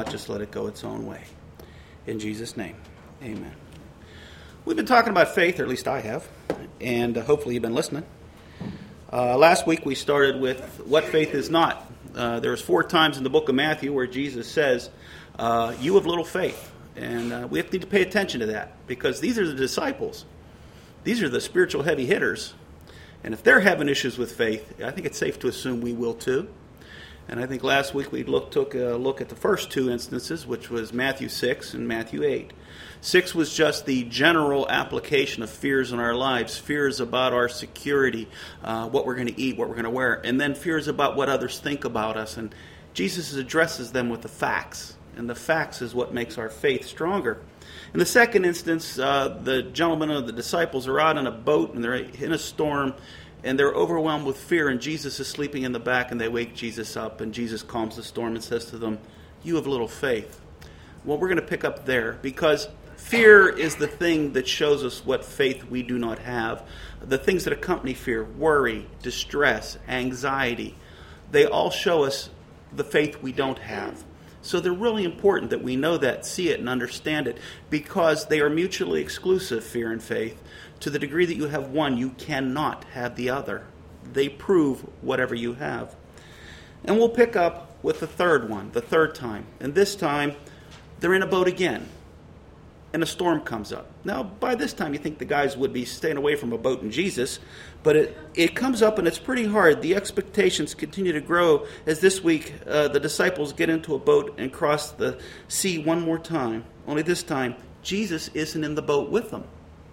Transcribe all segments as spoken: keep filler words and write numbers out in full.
not just let it go its own way. In Jesus' name, amen. We've been talking about faith, or at least I have, and uh, hopefully you've been listening. Uh, last week we started with what faith is not. Uh, there's four times in the book of Matthew where Jesus says, uh, you have little faith. And uh, we have to, need to pay attention to that, because these are the disciples. These are the spiritual heavy hitters. And if they're having issues with faith, I think it's safe to assume we will too. And I think last week we look, took a look at the first two instances, which was Matthew six and Matthew eight. six was just the general application of fears in our lives, fears about our security, uh, what we're going to eat, what we're going to wear, and then fears about what others think about us. And Jesus addresses them with the facts, and the facts is what makes our faith stronger. In the second instance, uh, the gentlemen of the disciples are out in a boat, and they're in a storm, and they're overwhelmed with fear, and Jesus is sleeping in the back, and they wake Jesus up, and Jesus calms the storm and says to them, you have little faith. Well, we're going to pick up there, because fear is the thing that shows us what faith we do not have. The things that accompany fear, worry, distress, anxiety, they all show us the faith we don't have. So they're really important that we know that, see it, and understand it, because they are mutually exclusive, fear and faith. To the degree that you have one, you cannot have the other. They prove whatever you have. And we'll pick up with the third one, the third time. And this time, they're in a boat again, and a storm comes up. Now, by this time, you think the guys would be staying away from a boat and Jesus, but it, it comes up, and it's pretty hard. The expectations continue to grow as this week uh, the disciples get into a boat and cross the sea one more time. Only this time, Jesus isn't in the boat with them.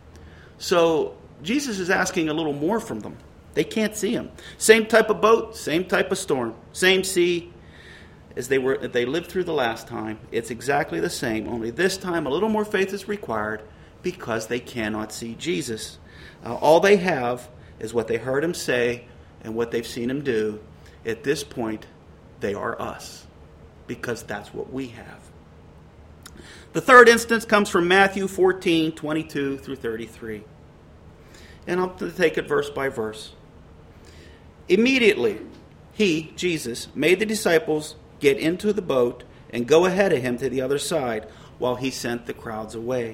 So Jesus is asking a little more from them. They can't see him. Same type of boat, same type of storm, same sea as they were they lived through the last time. It's exactly the same, only this time a little more faith is required because they cannot see Jesus. Uh, all they have is what they heard him say and what they've seen him do. At this point, they are us, because that's what we have. The third instance comes from Matthew fourteen, twenty-two through thirty-three. And I'll take it verse by verse. Immediately, he, Jesus, made the disciples get into the boat and go ahead of him to the other side while he sent the crowds away.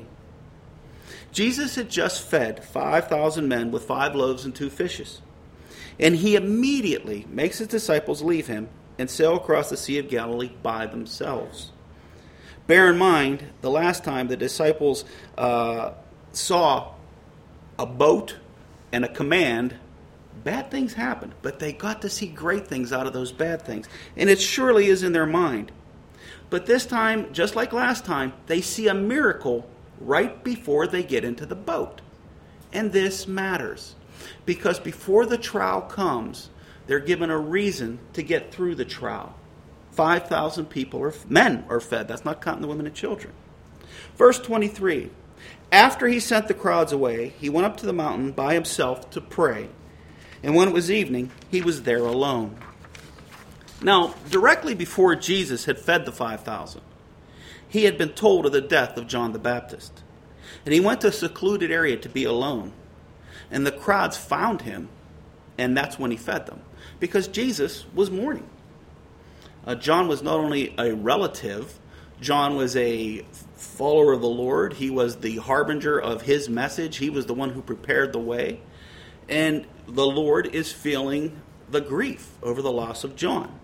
Jesus had just fed five thousand men with five loaves and two fishes. And he immediately makes his disciples leave him and sail across the Sea of Galilee by themselves. Bear in mind, the last time the disciples uh, saw a boat and a command, bad things happened, but they got to see great things out of those bad things. And it surely is in their mind. But this time, just like last time, they see a miracle right before they get into the boat. And this matters, because before the trial comes, they're given a reason to get through the trial. five thousand people, or men, are fed. That's not counting the women and children. Verse twenty-three. After he sent the crowds away, he went up to the mountain by himself to pray. And when it was evening, he was there alone. Now, directly before Jesus had fed the five thousand, he had been told of the death of John the Baptist. And he went to a secluded area to be alone. And the crowds found him, and that's when he fed them, because Jesus was mourning. Uh, John was not only a relative, John was a follower of the Lord. He was the harbinger of his message. He was the one who prepared the way. And the Lord is feeling the grief over the loss of John.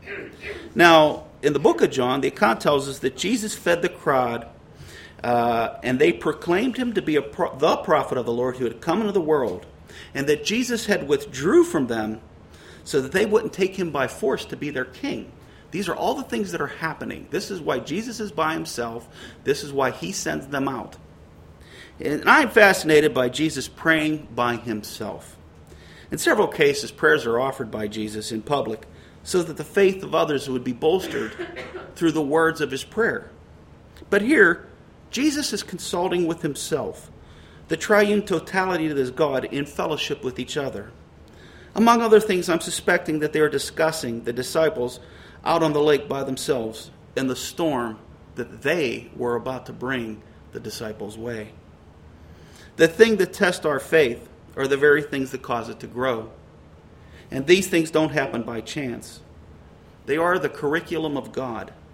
Now, in the book of John, the account tells us that Jesus fed the crowd, uh, and they proclaimed him to be a pro- the prophet of the Lord who had come into the world, and that Jesus had withdrew from them so that they wouldn't take him by force to be their king. These are all the things that are happening. This is why Jesus is by himself. This is why he sends them out. And I'm fascinated by Jesus praying by himself. In several cases, prayers are offered by Jesus in public so that the faith of others would be bolstered through the words of his prayer. But here, Jesus is consulting with himself, the triune totality of his God in fellowship with each other. Among other things, I'm suspecting that they are discussing, the disciples, out on the lake by themselves in the storm that they were about to bring the disciples' way. The thing that tests our faith are the very things that cause it to grow. And these things don't happen by chance. They are the curriculum of God.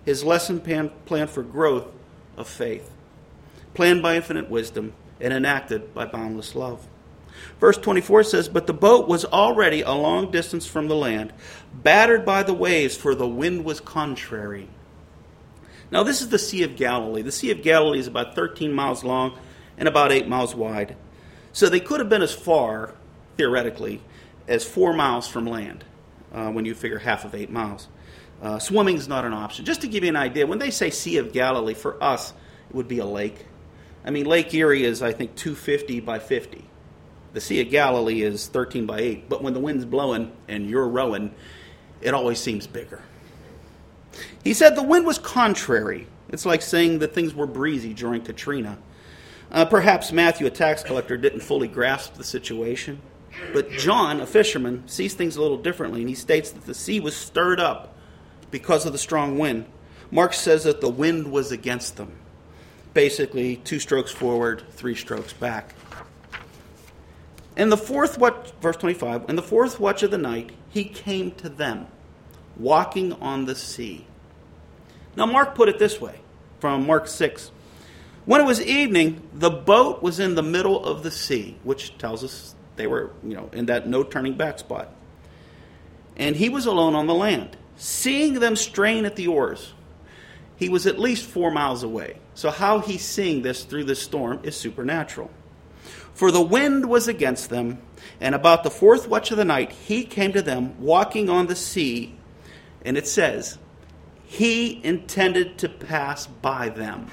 his lesson plan, plan for growth of faith, planned by infinite wisdom and enacted by boundless love. Verse twenty-four says, "But the boat was already a long distance from the land, battered by the waves, for the wind was contrary." Now this is the Sea of Galilee. The Sea of Galilee is about thirteen miles long and about eight miles wide. So they could have been as far, theoretically, as four miles from land, uh, when you figure half of eight miles. Uh, swimming is not an option. Just to give you an idea, when they say Sea of Galilee, for us, it would be a lake. I mean, Lake Erie is, I think, two hundred fifty by fifty. The Sea of Galilee is thirteen by eight. But when the wind's blowing and you're rowing, it always seems bigger. He said the wind was contrary. It's like saying that things were breezy during Katrina. Uh, perhaps Matthew, a tax collector, didn't fully grasp the situation. But John, a fisherman, sees things a little differently, and he states that the sea was stirred up because of the strong wind. Mark says that the wind was against them. Basically, two strokes forward, three strokes back. In the fourth watch, verse twenty-five, in the fourth watch of the night, he came to them, walking on the sea. Now, Mark put it this way, from Mark six. When it was evening, the boat was in the middle of the sea, which tells us they were, you know, in that no turning back spot. And he was alone on the land. Seeing them strain at the oars, he was at least four miles away. So how he's seeing this through this storm is supernatural. For the wind was against them, and about the fourth watch of the night, he came to them walking on the sea, and it says, he intended to pass by them.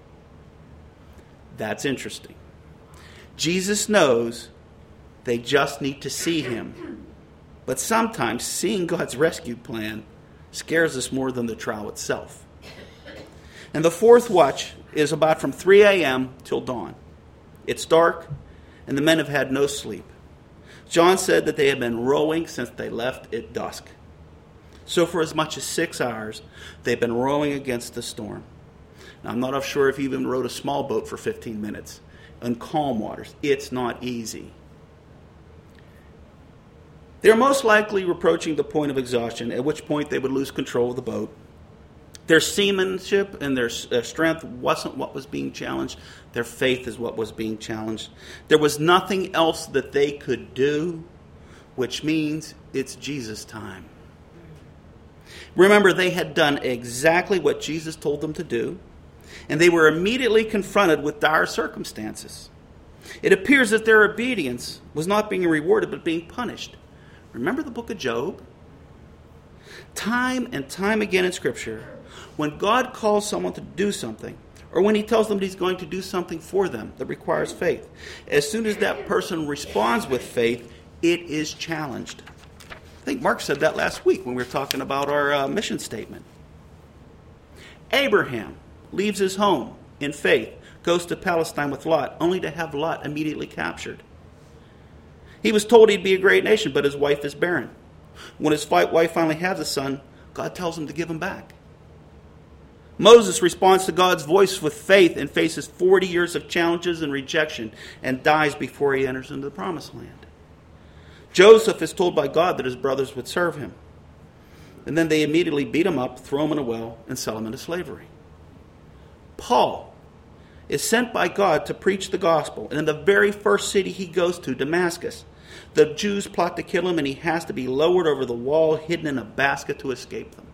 That's interesting. Jesus knows they just need to see him. But sometimes seeing God's rescue plan scares us more than the trial itself. And the fourth watch is about from three a.m. till dawn. It's dark, and the men have had no sleep. John said that they had been rowing since they left at dusk. So for as much as six hours, they've been rowing against the storm. Now, I'm not sure if you even rowed a small boat for fifteen minutes in calm waters. It's not easy. They're most likely approaching the point of exhaustion, at which point they would lose control of the boat. Their seamanship and their strength wasn't what was being challenged. Their faith is what was being challenged. There was nothing else that they could do, which means it's Jesus' time. Remember, they had done exactly what Jesus told them to do, and they were immediately confronted with dire circumstances. It appears that their obedience was not being rewarded, but being punished. Remember the book of Job? Time and time again in Scripture, when God calls someone to do something, or when he tells them that he's going to do something for them that requires faith, as soon as that person responds with faith, it is challenged. I think Mark said that last week when we were talking about our uh, mission statement. Abraham leaves his home in faith, goes to Palestine with Lot, only to have Lot immediately captured. He was told he'd be a great nation, but his wife is barren. When his wife finally has a son, God tells him to give him back. Moses responds to God's voice with faith and faces forty years of challenges and rejection and dies before he enters into the promised land. Joseph is told by God that his brothers would serve him. And then they immediately beat him up, throw him in a well, and sell him into slavery. Paul is sent by God to preach the gospel. And in the very first city he goes to, Damascus, the Jews plot to kill him, and he has to be lowered over the wall, hidden in a basket to escape them.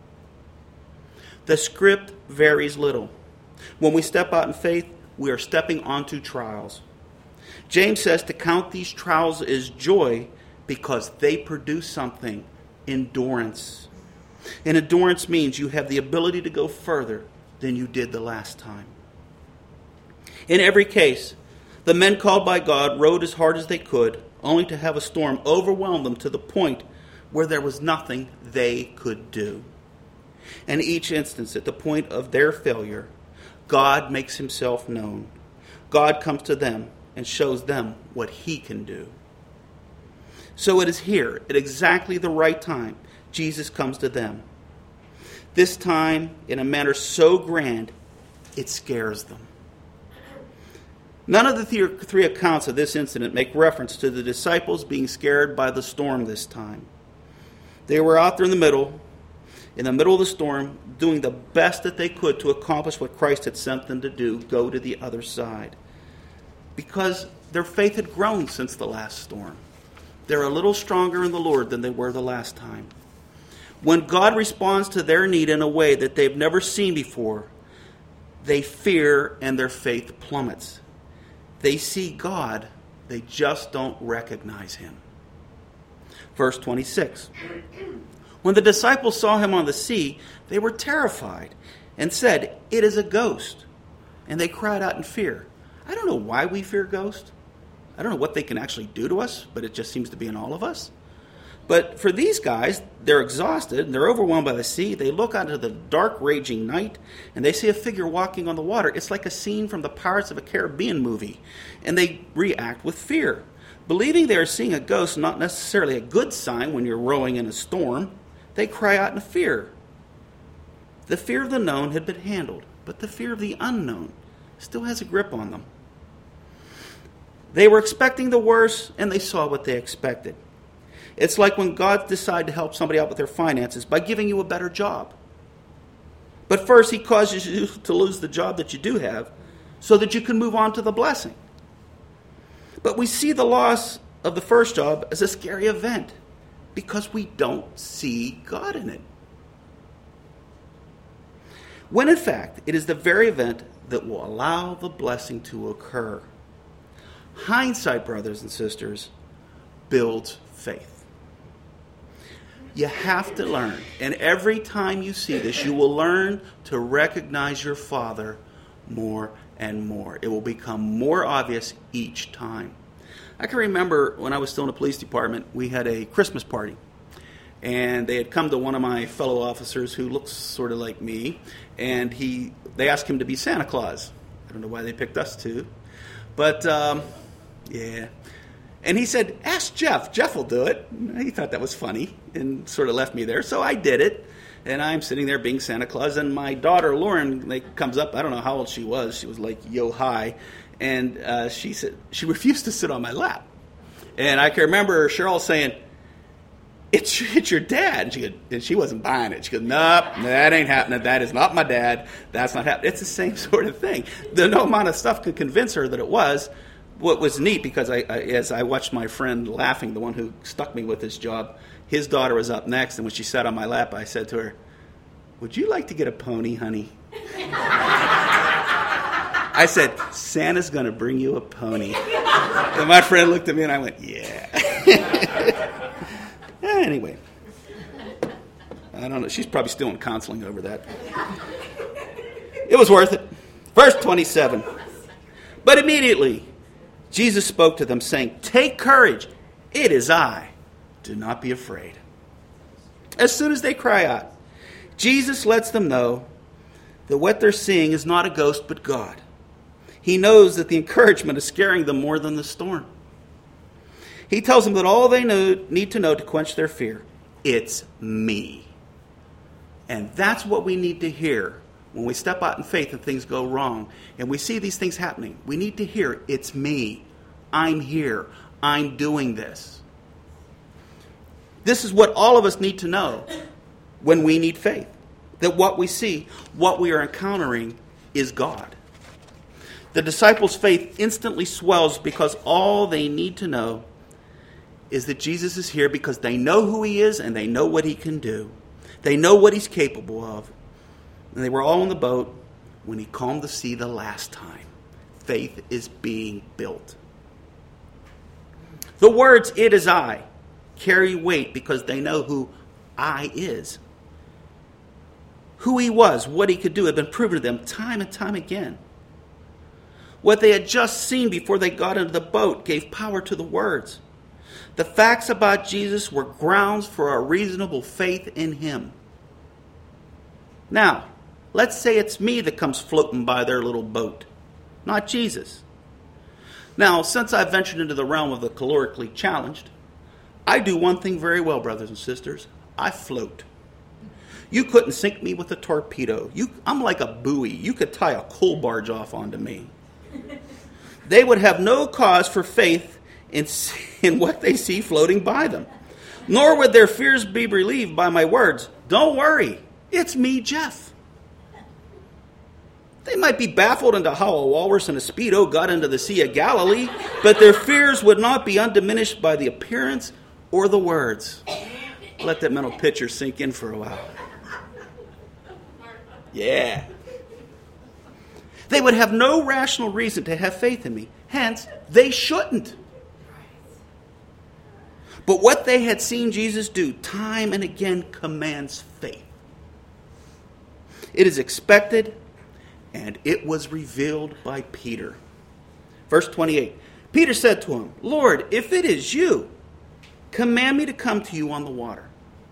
The script varies little. When we step out in faith, we are stepping onto trials. James says to count these trials as joy because they produce something, endurance. And endurance means you have the ability to go further than you did the last time. In every case, the men called by God rowed as hard as they could, only to have a storm overwhelm them to the point where there was nothing they could do. In each instance, at the point of their failure, God makes himself known. God comes to them and shows them what he can do. So it is here, at exactly the right time, Jesus comes to them. This time, in a manner so grand, it scares them. None of the three accounts of this incident make reference to the disciples being scared by the storm this time. They were out there in the middle, in the middle of the storm, doing the best that they could to accomplish what Christ had sent them to do, go to the other side. Because their faith had grown since the last storm. They're a little stronger in the Lord than they were the last time. When God responds to their need in a way that they've never seen before, they fear and their faith plummets. They see God, they just don't recognize him. Verse twenty-six. When the disciples saw him on the sea, they were terrified and said, "It is a ghost." And they cried out in fear. I don't know why we fear ghosts. I don't know what they can actually do to us, but it just seems to be in all of us. But for these guys, they're exhausted, and they're overwhelmed by the sea. They look out into the dark, raging night, and they see a figure walking on the water. It's like a scene from the Pirates of the Caribbean movie, and they react with fear. Believing they are seeing a ghost, not necessarily a good sign when you're rowing in a storm, they cry out in fear. The fear of the known had been handled, but the fear of the unknown still has a grip on them. They were expecting the worst, and they saw what they expected. It's like when God decides to help somebody out with their finances by giving you a better job. But first, he causes you to lose the job that you do have so that you can move on to the blessing. But we see the loss of the first job as a scary event because we don't see God in it. When in fact, it is the very event that will allow the blessing to occur. Hindsight, brothers and sisters, builds faith. You have to learn, and every time you see this, you will learn to recognize your Father more and more. It will become more obvious each time. I can remember when I was still in the police department, we had a Christmas party. And they had come to one of my fellow officers who looks sort of like me, and he they asked him to be Santa Claus. I don't know why they picked us too. But, um, yeah. And he said, "Ask Jeff. Jeff will do it." He thought that was funny and sort of left me there. So I did it. And I'm sitting there being Santa Claus. And my daughter, Lauren, like, comes up. I don't know how old she was. She was like yo high. And uh, she said she refused to sit on my lap. And I can remember Cheryl saying, It's, it's your dad. And she, goes, and she wasn't buying it. She goes, "Nope, that ain't happening. That is not my dad. That's not happening." It's the same sort of thing. The no amount of stuff could convince her that it was. What was neat, because I, I, as I watched my friend laughing, the one who stuck me with this job, his daughter was up next, and when she sat on my lap, I said to her, "Would you like to get a pony, honey?" I said, "Santa's going to bring you a pony." And my friend looked at me, and I went, "Yeah." Anyway, I don't know. She's probably still in counseling over that. It was worth it. Verse twenty-seven. But immediately Jesus spoke to them, saying, "Take courage. It is I. Do not be afraid." As soon as they cry out, Jesus lets them know that what they're seeing is not a ghost but God. He knows that the encouragement is scaring them more than the storm. He tells them that all they know, need to know to quench their fear, it's me. And that's what we need to hear when we step out in faith and things go wrong. And we see these things happening. We need to hear, it's me. I'm here. I'm doing this. This is what all of us need to know when we need faith. That what we see, what we are encountering, is God. The disciples' faith instantly swells because all they need to know is that Jesus is here because they know who he is and they know what he can do. They know what he's capable of. And they were all in the boat when he calmed the sea the last time. Faith is being built. The words, "It is I," carry weight because they know who I is. Who he was, what he could do, had been proven to them time and time again. What they had just seen before they got into the boat gave power to the words. The facts about Jesus were grounds for a reasonable faith in him. Now, let's say it's me that comes floating by their little boat, not Jesus. Now, since I've ventured into the realm of the calorically challenged, I do one thing very well, brothers and sisters. I float. You couldn't sink me with a torpedo. You, I'm like a buoy. You could tie a coal barge off onto me. They would have no cause for faith in, in what they see floating by them. Nor would their fears be relieved by my words. Don't worry, it's me, Jeff. They might be baffled into how a walrus and a Speedo got into the Sea of Galilee, but their fears would not be undiminished by the appearance or the words. Let that mental picture sink in for a while. Yeah. They would have no rational reason to have faith in me. Hence, they shouldn't. But what they had seen Jesus do time and again commands faith. It is expected, and it was revealed by Peter. Verse twenty-eight. Peter said to him, Lord, if it is you, command me to come to you on the water.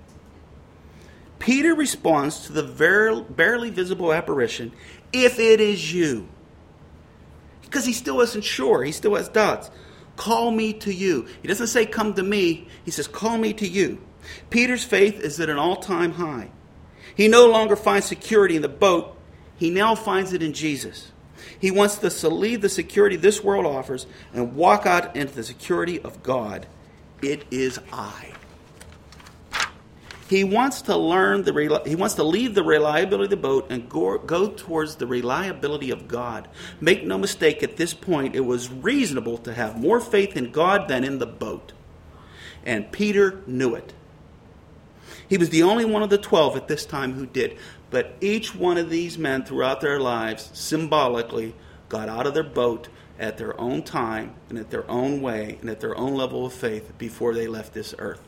Peter responds to the very, barely visible apparition, if it is you. Because he still isn't sure. He still has doubts. Call me to you. He doesn't say come to me. He says call me to you. Peter's faith is at an all-time high. He no longer finds security in the boat. He now finds it in Jesus. He wants to leave the security this world offers and walk out into the security of God. It is I. He wants to learn the he wants to leave the reliability of the boat and go, go towards the reliability of God. Make no mistake, at this point, it was reasonable to have more faith in God than in the boat. And Peter knew it. He was the only one of the twelve at this time who did. But each one of these men throughout their lives symbolically got out of their boat at their own time and at their own way and at their own level of faith before they left this earth.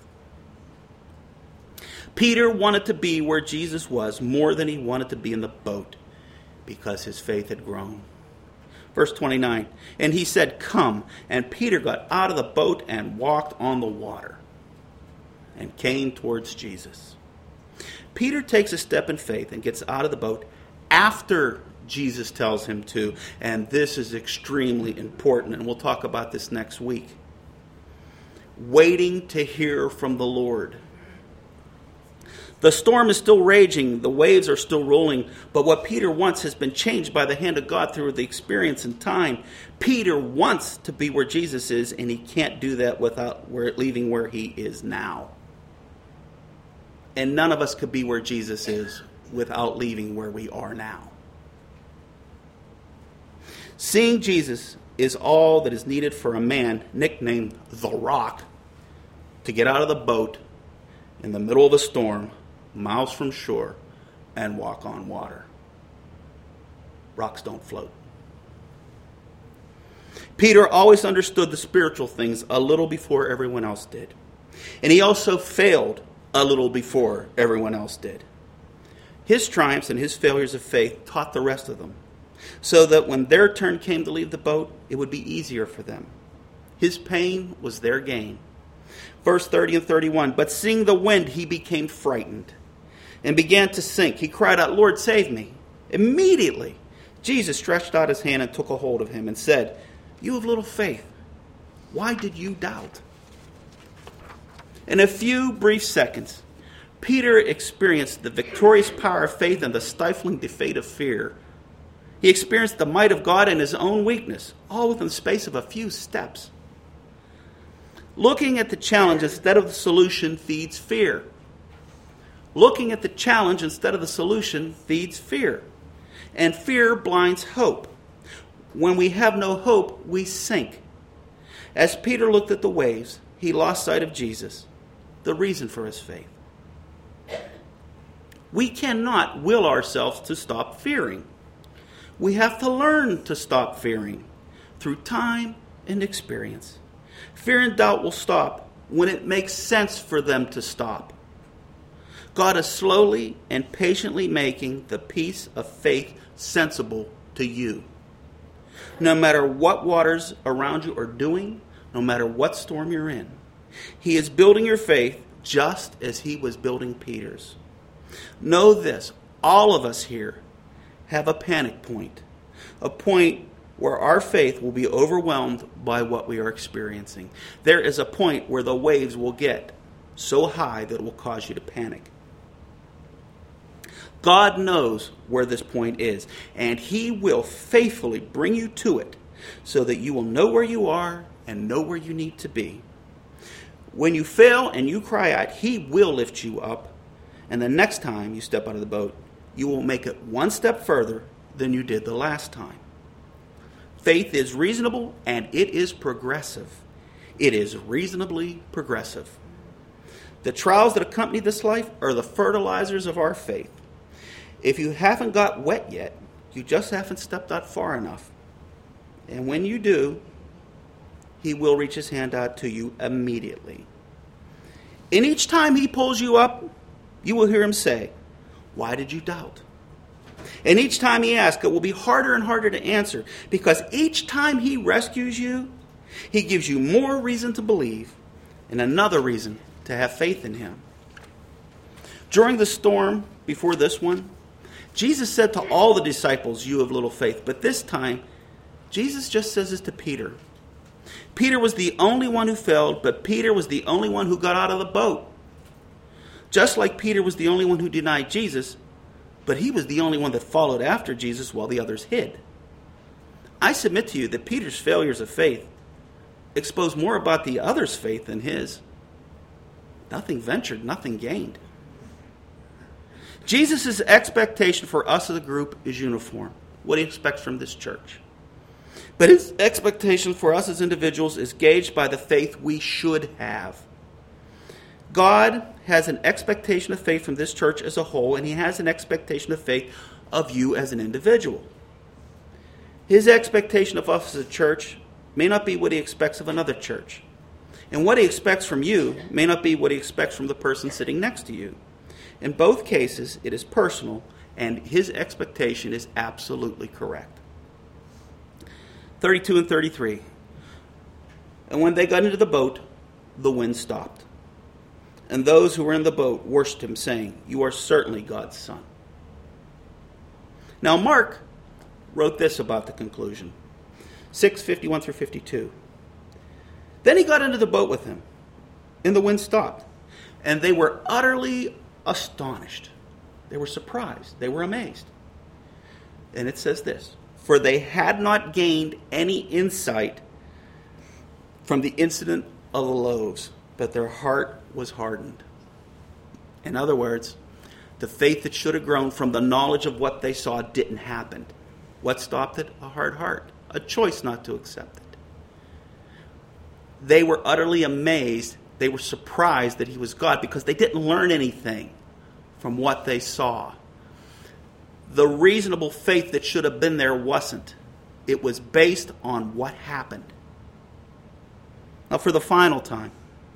Peter wanted to be where Jesus was more than he wanted to be in the boat because his faith had grown. Verse twenty-nine, and he said, come. And Peter got out of the boat and walked on the water and came towards Jesus. Peter takes a step in faith and gets out of the boat after Jesus tells him to. And this is extremely important, and we'll talk about this next week. Waiting to hear from the Lord. The storm is still raging, the waves are still rolling, but what Peter wants has been changed by the hand of God through the experience and time. Peter wants to be where Jesus is, and he can't do that without leaving where he is now. And none of us could be where Jesus is without leaving where we are now. Seeing Jesus is all that is needed for a man nicknamed the Rock to get out of the boat in the middle of a storm, miles from shore, and walk on water. Rocks don't float. Peter always understood the spiritual things a little before everyone else did. And he also failed a little before everyone else did. His triumphs and his failures of faith taught the rest of them, so that when their turn came to leave the boat, it would be easier for them. His pain was their gain. Verse thirty and thirty-one, but seeing the wind, he became frightened and began to sink. He cried out, Lord, save me. Immediately, Jesus stretched out his hand and took a hold of him and said, you have little faith. Why did you doubt? In a few brief seconds, Peter experienced the victorious power of faith and the stifling defeat of fear. He experienced the might of God in his own weakness, all within the space of a few steps. Looking at the challenge instead of the solution feeds fear. Looking at the challenge instead of the solution feeds fear. And fear blinds hope. When we have no hope, we sink. As Peter looked at the waves, he lost sight of Jesus, the reason for his faith. We cannot will ourselves to stop fearing. We have to learn to stop fearing through time and experience. Fear and doubt will stop when it makes sense for them to stop. God is slowly and patiently making the peace of faith sensible to you. No matter what waters around you are doing, no matter what storm you're in, he is building your faith just as he was building Peter's. Know this, all of us here have a panic point, a point where our faith will be overwhelmed by what we are experiencing. There is a point where the waves will get so high that it will cause you to panic. God knows where this point is, and he will faithfully bring you to it so that you will know where you are and know where you need to be. When you fail and you cry out, he will lift you up And the next time you step out of the boat, you will make it one step further than you did the last time. Faith is reasonable and it is progressive. It is reasonably progressive. The trials that accompany this life are the fertilizers of our faith. If you haven't got wet yet, you just haven't stepped out far enough. And when you do, he will reach his hand out to you immediately. And each time he pulls you up, you will hear him say, "Why did you doubt?" And each time he asks, it will be harder and harder to answer, because each time he rescues you, he gives you more reason to believe and another reason to have faith in him. During the storm before this one, Jesus said to all the disciples, "You have little faith." But this time, Jesus just says this to Peter. Peter was the only one who failed, but Peter was the only one who got out of the boat. Just like Peter was the only one who denied Jesus, but he was the only one that followed after Jesus while the others hid. I submit to you that Peter's failures of faith expose more about the others' faith than his. Nothing ventured, nothing gained. Jesus' expectation for us as a group is uniform, what he expects from this church. But his expectation for us as individuals is gauged by the faith we should have. God has an expectation of faith from this church as a whole, and he has an expectation of faith of you as an individual. His expectation of us as a church may not be what he expects of another church. And what he expects from you may not be what he expects from the person sitting next to you. In both cases, it is personal, and his expectation is absolutely correct. thirty-two and thirty-three. And when they got into the boat, the wind stopped. And those who were in the boat worshipped him, saying, "You are certainly God's Son." Now Mark wrote this about the conclusion. six fifty-one through fifty-two. Then he got into the boat with him, and the wind stopped. And they were utterly astonished. They were surprised. They were amazed. And it says this: "For they had not gained any insight from the incident of the loaves, but their heart was hardened." In other words, the faith that should have grown from the knowledge of what they saw didn't happen. What stopped it? A hard heart, a choice not to accept it. They were utterly amazed. They were surprised that he was God because they didn't learn anything from what they saw. The reasonable faith that should have been there wasn't. It was based on what happened. Now for the final time,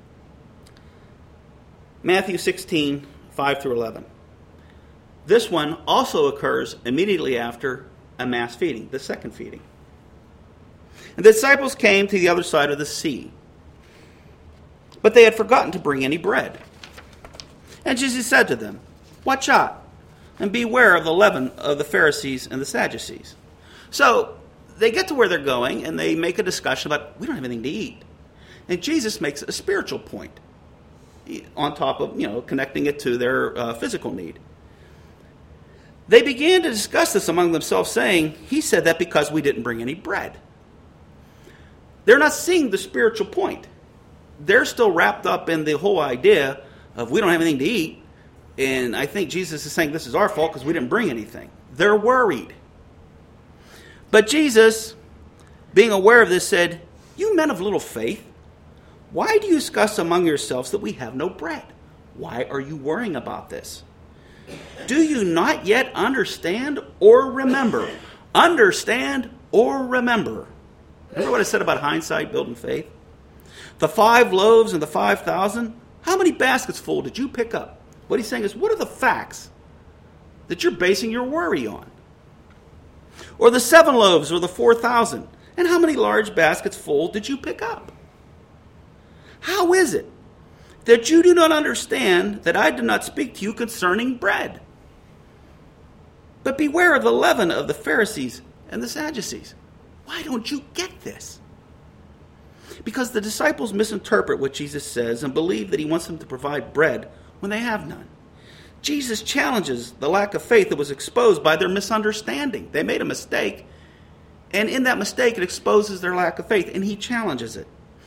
Matthew sixteen, five through eleven. This one also occurs immediately after a mass feeding, the second feeding. And the disciples came to the other side of the sea, but they had forgotten to bring any bread. And Jesus said to them, "Watch out, and beware of the leaven of the Pharisees and the Sadducees." So they get to where they're going, and they make a discussion about, we don't have anything to eat. And Jesus makes a spiritual point on top of, you know, connecting it to their uh, physical need. They began to discuss this among themselves, saying, "He said that because we didn't bring any bread." They're not seeing the spiritual point. They're still wrapped up in the whole idea of we don't have anything to eat. And I think Jesus is saying this is our fault because we didn't bring anything. They're worried. But Jesus, being aware of this, said, "You men of little faith, why do you discuss among yourselves that we have no bread? Why are you worrying about this? Do you not yet understand or remember?" Understand or remember. Remember what I said about hindsight building faith? The five loaves and the five thousand, how many baskets full did you pick up? What he's saying is, what are the facts that you're basing your worry on? Or the seven loaves or the four thousand, and how many large baskets full did you pick up? How is it that you do not understand that I did not speak to you concerning bread? But beware of the leaven of the Pharisees and the Sadducees. Why don't you get this? Because the disciples misinterpret what Jesus says and believe that he wants them to provide bread when they have none. Jesus challenges the lack of faith that was exposed by their misunderstanding. They made a mistake, and in that mistake it exposes their lack of faith, and he challenges it.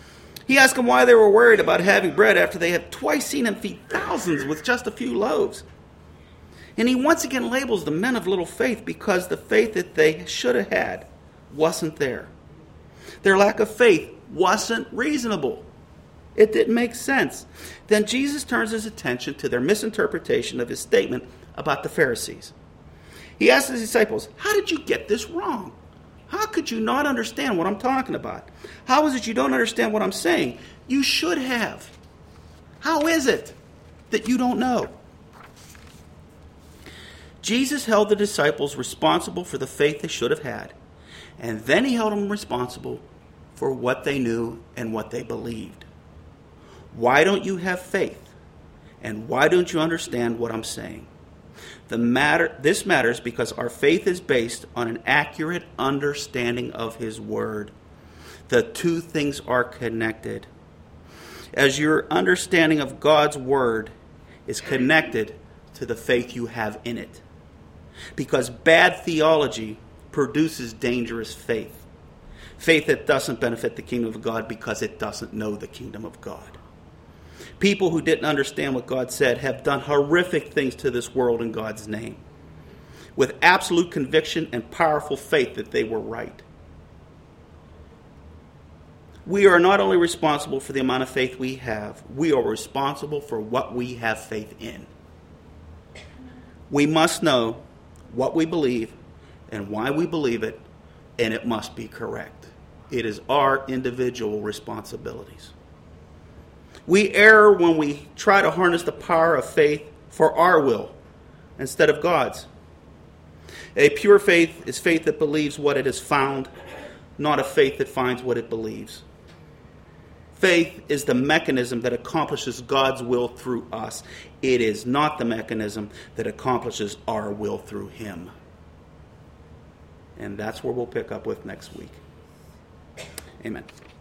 He asked them why they were worried about having bread after they had twice seen him feed thousands with just a few loaves. And he once again labels the men of little faith because the faith that they should have had wasn't there. Their lack of faith wasn't reasonable. It didn't make sense. Then Jesus turns his attention to their misinterpretation of his statement about the Pharisees. He asked his disciples, how did you get this wrong? How could you not understand what I'm talking about? How is it you don't understand what I'm saying? You should have. How is it that you don't know? Jesus held the disciples responsible for the faith they should have had. And then he held them responsible for what they knew and what they believed. Why don't you have faith? And why don't you understand what I'm saying? The matter, this matters because our faith is based on an accurate understanding of his word. The two things are connected. As your understanding of God's word is connected to the faith you have in it. Because bad theology produces dangerous faith. Faith that doesn't benefit the kingdom of God because it doesn't know the kingdom of God. People who didn't understand what God said have done horrific things to this world in God's name, with absolute conviction and powerful faith that they were right. We are not only responsible for the amount of faith we have, we are responsible for what we have faith in. We must know what we believe and why we believe it, and it must be correct. It is our individual responsibilities. We err when we try to harness the power of faith for our will instead of God's. A pure faith is faith that believes what it has found, not a faith that finds what it believes. Faith is the mechanism that accomplishes God's will through us. It is not the mechanism that accomplishes our will through him. And that's where we'll pick up with next week. Amen.